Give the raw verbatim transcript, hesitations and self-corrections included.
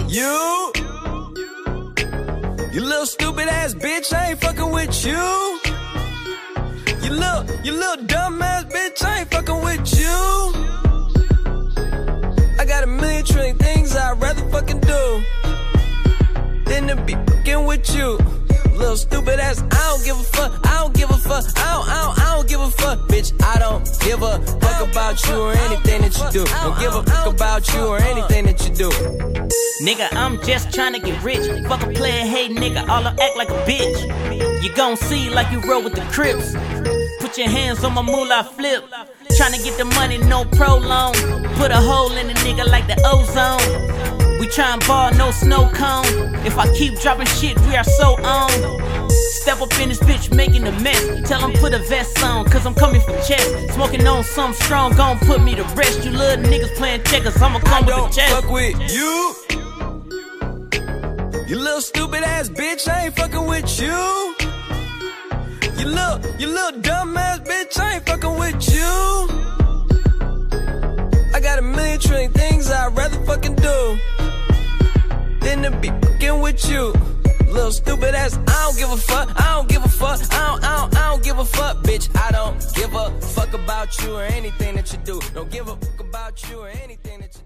you. You little stupid ass bitch, I ain't fucking with you. You little, you little dumb ass bitch, I ain't fucking with you. I got a million trillion things I'd rather fucking do than to be fucking with you. Little stupid ass, I don't give a fuck, I don't give a fuck, I don't, I don't, I don't give a fuck, bitch, I don't give a fuck about you or anything that you do. Don't give a fuck about you or anything that you do. Nigga, I'm just tryna get rich. Fuck a player, hey nigga, all I act like a bitch. You gon' see like you roll with the Crips. Put your hands on my moolah flip. Tryna get the money, no prolong. Put a hole in the nigga like the ozone. We tryin' ball, no snow cone. If I keep dropping shit, we are so on. Step up in this bitch, making a mess. Tell him put a vest on, cause I'm coming for chest. Smoking on something strong, gon' put me to rest. You little niggas playing checkers, I'ma come with the chest. I don't fuck with you. You little stupid ass bitch, I ain't fucking with you. You little, you little dumb ass bitch, I ain't fucking with you. I got a million trillion things I'd rather fucking do than to be fucking with you. Little stupid ass, I don't give a fuck, I don't give a fuck, I don't, I don't, I don't give a fuck, bitch. I don't give a fuck about you or anything that you do. Don't give a fuck about you or anything that you do.